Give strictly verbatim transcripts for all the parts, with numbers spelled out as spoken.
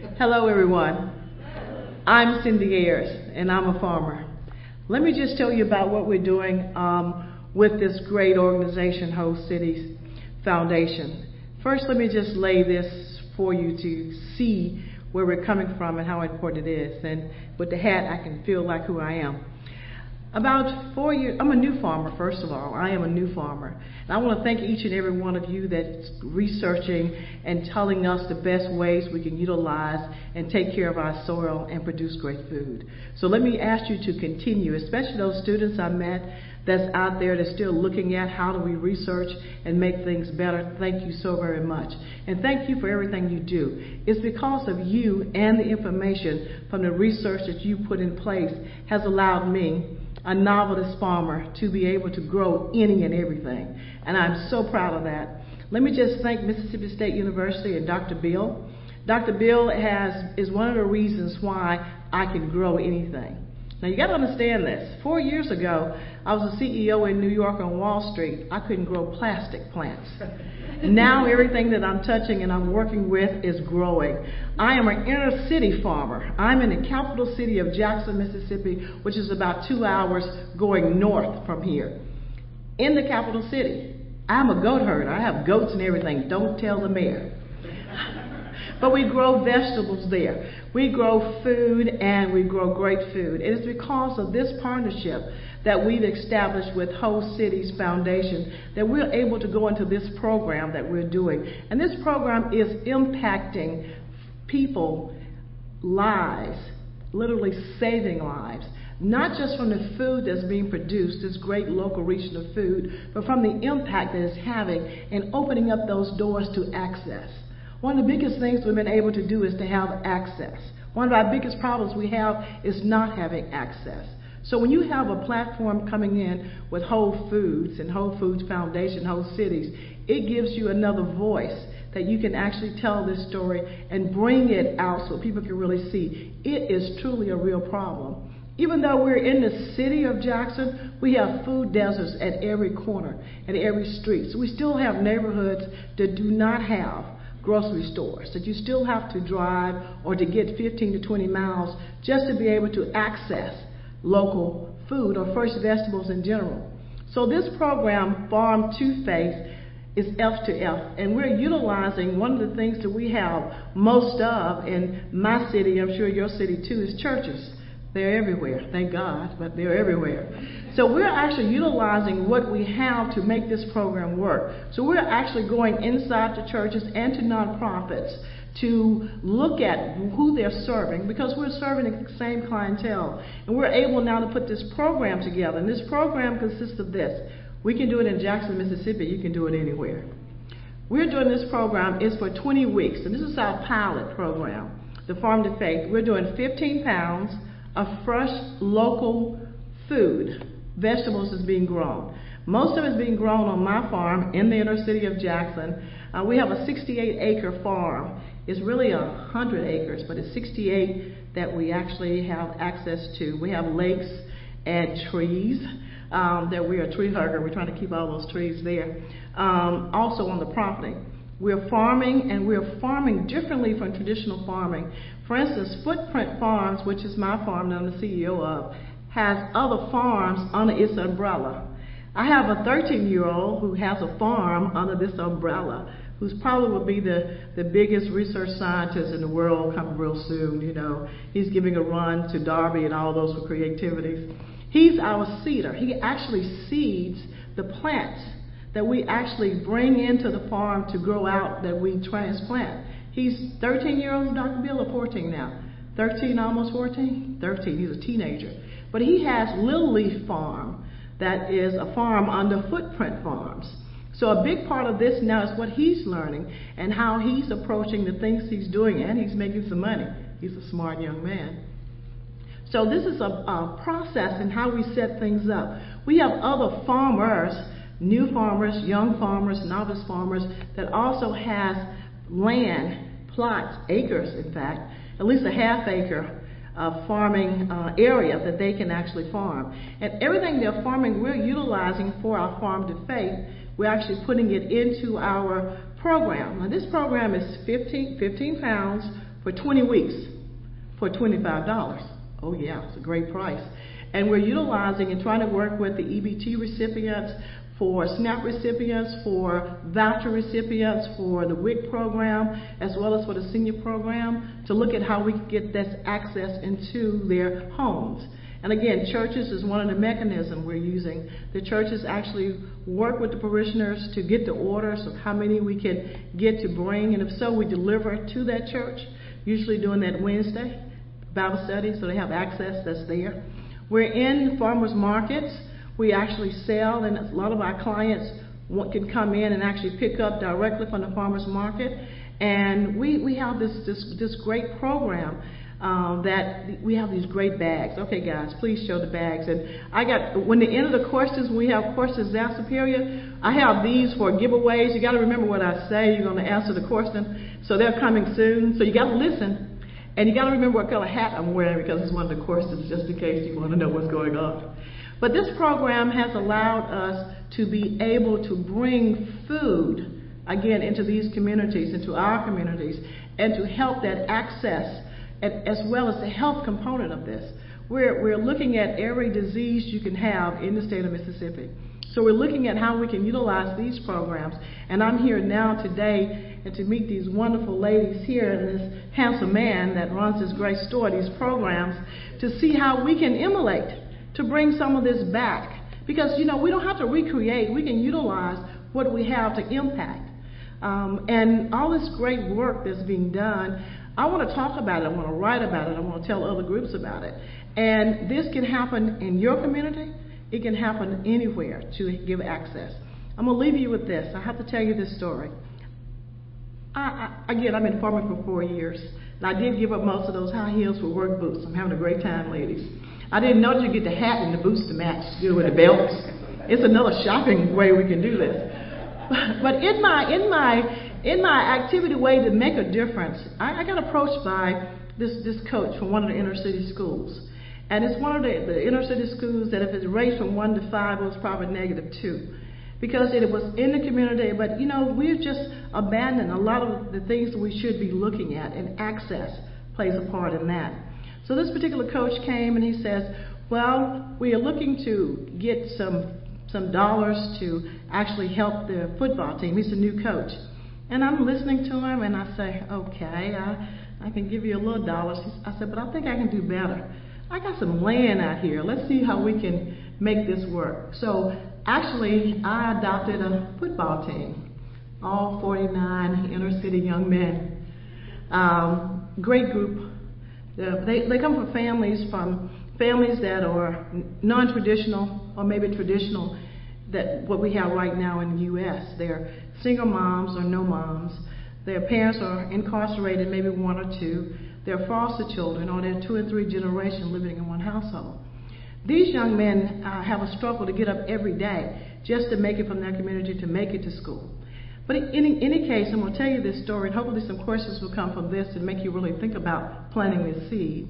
Hello, everyone. I'm Cindy Ayers, and I'm a farmer. Let me just tell you about what we're doing um, with this great organization, Whole Cities Foundation. First, let me just lay this for you to see where we're coming from and how important it is. And with the hat, I can feel like who I am. About four years, I'm a new farmer, first of all. I am a new farmer. And I want to thank each and every one of you that's researching and telling us the best ways we can utilize and take care of our soil and produce great food. So let me ask you to continue, especially those students I met that's out there that's still looking at how do we research and make things better. Thank you so very much. And thank you for everything you do. It's because of you and the information from the research that you put in place has allowed me, a novelist farmer, to be able to grow any and everything. And I'm so proud of that. Let me just thank Mississippi State University and Doctor Bill. Doctor Bill has is one of the reasons why I can grow anything. Now you got to understand this. Four years ago, I was a C E O in New York on Wall Street. I couldn't grow plastic plants. Now everything that I'm touching and I'm working with is growing. I am an inner city farmer. I'm in the capital city of Jackson, Mississippi, which is about two hours going north from here. In the capital city, I'm a goat herder. I have goats and everything. Don't tell the mayor. But we grow vegetables there. We grow food, and we grow great food. It is because of this partnership that we've established with Whole Cities Foundation that we're able to go into this program that we're doing. And this program is impacting people, lives, literally saving lives. Not just from the food that's being produced, this great local region of food, but from the impact that it's having in opening up those doors to access. One of the biggest things we've been able to do is to have access. One of our biggest problems we have is not having access. So when you have a platform coming in with Whole Foods and Whole Foods Foundation, Whole Cities, it gives you another voice that you can actually tell this story and bring it out so people can really see it is truly a real problem. Even though we're in the city of Jackson, we have food deserts at every corner and every street. So we still have neighborhoods that do not have grocery stores, that you still have to drive or to get fifteen to twenty miles just to be able to access local food or fresh vegetables in general. So this program, Farm to Face, is F to F, and we're utilizing one of the things that we have most of in my city, I'm sure your city too, is churches. They're everywhere, thank God, but they're everywhere. So we're actually utilizing what we have to make this program work. So we're actually going inside to churches and to nonprofits to look at who they're serving, because we're serving the same clientele. And we're able now to put this program together. And this program consists of this. We can do it in Jackson, Mississippi. You can do it anywhere. We're doing this program is for twenty weeks. And this is our pilot program, the Farm to Faith. We're doing fifteen pounds of fresh local food. Vegetables is being grown. Most of it is being grown on my farm in the inner city of Jackson. Uh, we have a sixty-eight acre farm. It's really one hundred acres, but it's sixty-eight that we actually have access to. We have lakes and trees um, that we're a tree hugger. We're trying to keep all those trees there. Um, also on the property, we're farming, and we're farming differently from traditional farming. For instance, Footprint Farms, which is my farm that I'm the C E O of, has other farms under its umbrella. I have a thirteen-year-old who has a farm under this umbrella, who's probably will be the, the biggest research scientist in the world coming real soon. You know, he's giving a run to Darby and all those for creativities. He's our seeder. He actually seeds the plants that we actually bring into the farm to grow out, that we transplant. He's thirteen-year-old, Doctor Bill, or fourteen now? thirteen, almost fourteen? thirteen, he's a teenager. But he has Little Leaf Farm, that is a farm under Footprint Farms. So a big part of this now is what he's learning and how he's approaching the things he's doing, and he's making some money. He's a smart young man. So this is a, a process in how we set things up. We have other farmers, new farmers, young farmers, novice farmers, that also has land, plots, acres in fact, at least a half acre uh, farming uh, area that they can actually farm. And everything they're farming, we're utilizing for our Farm to Faith. We're actually putting it into our program. Now this program is fifteen, fifteen pounds, for twenty weeks for twenty-five dollars. Oh yeah, it's a great price. And we're utilizing and trying to work with the E B T recipients, for SNAP recipients, for voucher recipients, for the W I C program, as well as for the senior program, to look at how we can get this access into their homes. And again, churches is one of the mechanisms we're using. The churches actually work with the parishioners to get the orders of how many we can get to bring, and if so, we deliver to that church, usually doing that Wednesday Bible study, so they have access that's there. We're in farmers markets. We actually sell, and a lot of our clients want, can come in and actually pick up directly from the farmers market. And we, we have this, this, this great program um, that we have these great bags. Okay, guys, please show the bags. And I got, when the end of the courses, we have courses at Superior, I have these for giveaways. You got to remember what I say. You're going to answer the question. So they're coming soon. So you got to listen. And you got to remember what color hat I'm wearing, because it's one of the courses, just in case you want to know what's going on. But this program has allowed us to be able to bring food, again, into these communities, into our communities, and to help that access, as well as the health component of this. We're, we're looking at every disease you can have in the state of Mississippi. So we're looking at how we can utilize these programs. And I'm here now today and to meet these wonderful ladies here and this handsome man that runs this great store, these programs, to see how we can emulate, to bring some of this back. Because, you know, we don't have to recreate. We can utilize what we have to impact. Um, and all this great work that's being done, I want to talk about it. I want to write about it. I want to tell other groups about it. And this can happen in your community. It can happen anywhere to give access. I'm going to leave you with this. I have to tell you this story. I, I, again, I've been farming for four years, and I did give up most of those high heels for work boots. I'm having a great time, ladies. I didn't know that you get the hat and the boots to match good with the belts. It's another shopping way we can do this. But in my in my in my activity way to make a difference, I, I got approached by this this coach from one of the inner city schools, and it's one of the, the inner city schools that if it's rated from one to five, it was probably negative two. Because it was in the community, but you know, we've just abandoned a lot of the things that we should be looking at, and access plays a part in that. So this particular coach came and he says, well, we are looking to get some some dollars to actually help the football team. He's a new coach. And I'm listening to him and I say, okay, I, I can give you a little dollars. I said, but I think I can do better. I got some land out here. Let's see how we can make this work. So actually, I adopted a football team, all forty-nine inner city young men. Um, great group. Uh, they, they come from families, from families that are non-traditional or maybe traditional, that what we have right now in the U S They're single moms or no moms. Their parents are incarcerated, maybe one or two. They're foster children, or they're two and three generations living in one household. These young men uh, have a struggle to get up every day just to make it from their community, to make it to school. But in any, any case, I'm going to tell you this story, and hopefully some questions will come from this and make you really think about planting this seed.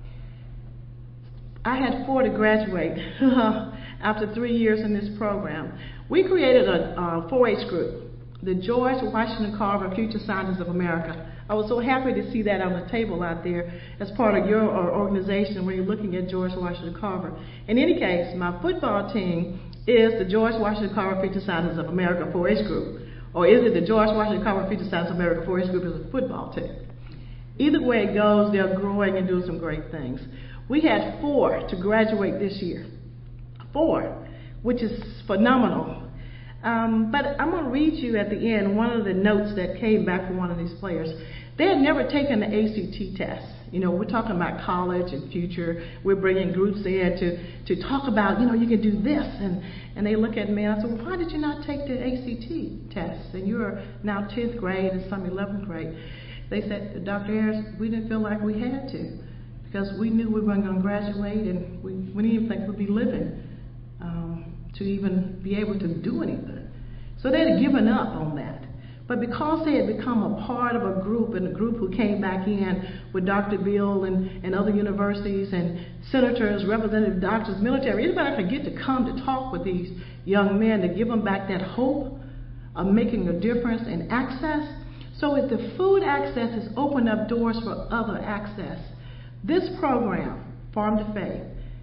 I had four to graduate after three years in this program. We created a four H group, the George Washington Carver Future Scientists of America. I was so happy to see that on the table out there as part of your organization when you're looking at George Washington Carver. In any case, my football team is the George Washington Carver Future Scientists of America four H group. Or is it the George Washington Carver Future Scientists of America four H group as a football team? Either way it goes, they're growing and doing some great things. We had four to graduate this year. Four, which is phenomenal. Um, but I'm going to read you at the end one of the notes that came back from one of these players. They had never taken the A C T test. You know, we're talking about college and future. We're bringing groups in to, to talk about, you know, you can do this. And, and they look at me and I said, well, why did you not take the A C T test? And you're now tenth grade and some eleventh grade. They said, Doctor Harris, we didn't feel like we had to, because we knew we weren't going to graduate, and we, we didn't even think we'd be living um, to even be able to do anything. So they had given up on that. But because they had become a part of a group, and a group who came back in with Doctor Bill and, and other universities and senators, representative doctors, military, anybody could get to come to talk with these young men to give them back that hope of making a difference and access. So if the food access has opened up doors for other access, this program, Farm to Faith,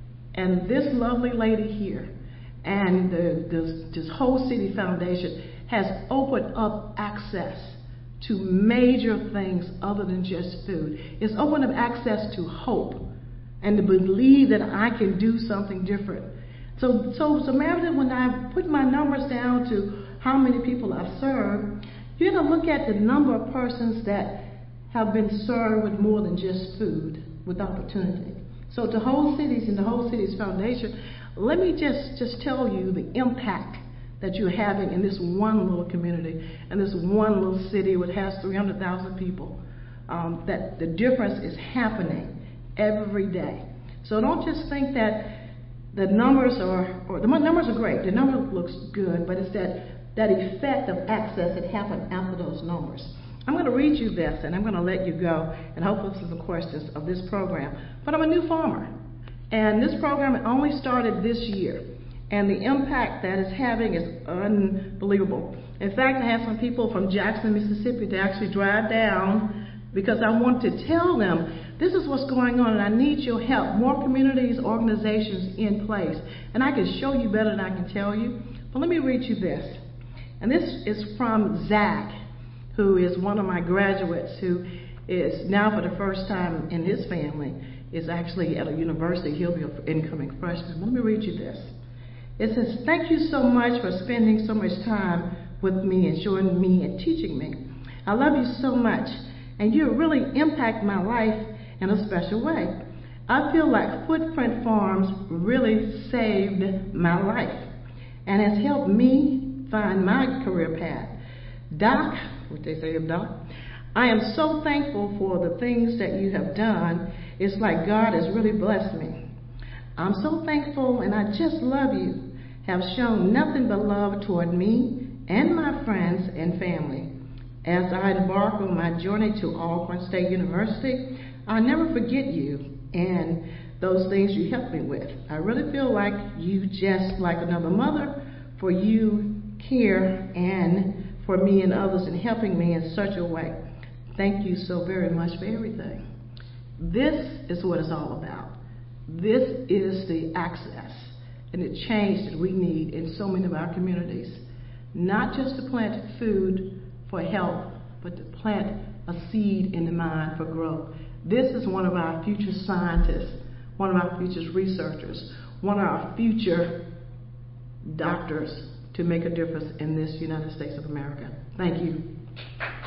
and this lovely lady here, and the, this, this whole city foundation has opened up access to major things other than just food. It's opened up access to hope and to believe that I can do something different. So, so Samaritan, when I put my numbers down to how many people I've served, you're going to look at the number of persons that have been served with more than just food, with opportunity. So to Whole Cities and the Whole Cities Foundation, let me just, just tell you the impact that you're having in this one little community, and this one little city which has three hundred thousand people, um, that the difference is happening every day. So don't just think that the numbers are, or the numbers are great, the number looks good, but it's that, that effect of access that happened after those numbers. I'm going to read you this, and I'm going to let you go, and hopefully some questions of this program. But I'm a new farmer, and this program only started this year, and the impact that it's having is unbelievable. In fact, I had some people from Jackson, Mississippi to actually drive down because I want to tell them this is what's going on, and I need your help. More communities, organizations in place, and I can show you better than I can tell you. But let me read you this, and this is from Zach, who is one of my graduates, who is now for the first time in his family is actually at a university. He'll be an incoming freshman. Let me read you this. It says, "Thank you so much for spending so much time with me and showing me and teaching me. I love you so much, and you really impact my life in a special way. I feel like Footprint Farms really saved my life and has helped me find my career path. Doc," what they say of Doc, "I am so thankful for the things that you have done. It's like God has really blessed me. I'm so thankful, and I just love you. Have shown nothing but love toward me and my friends and family. As I embark on my journey to Alcorn State University, I'll never forget you and those things you helped me with. I really feel like you just like another mother, for you care and for me and others in helping me in such a way. Thank you so very much for everything." This is what it's all about. This is the access and the change that we need in so many of our communities. Not just to plant food for health, but to plant a seed in the mind for growth. This is one of our future scientists, one of our future researchers, one of our future doctors to make a difference in this United States of America. Thank you.